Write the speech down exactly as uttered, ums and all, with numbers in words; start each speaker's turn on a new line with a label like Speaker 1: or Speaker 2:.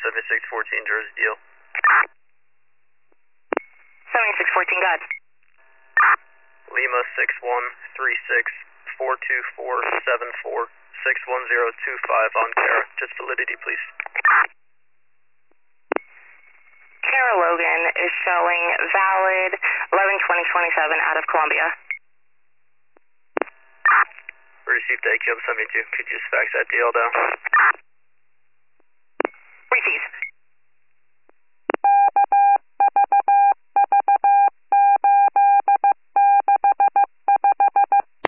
Speaker 1: seventy-six fourteen Jersey Deal.
Speaker 2: seventy-six fourteen, got it.
Speaker 1: Lima six one three six four two four seven four six one zero two five on Kara. Just validity, please.
Speaker 2: Kara Logan is showing valid eleven twenty twenty-seven out of Columbia.
Speaker 1: Received A Q M seventy-two. Could you just fax that deal down?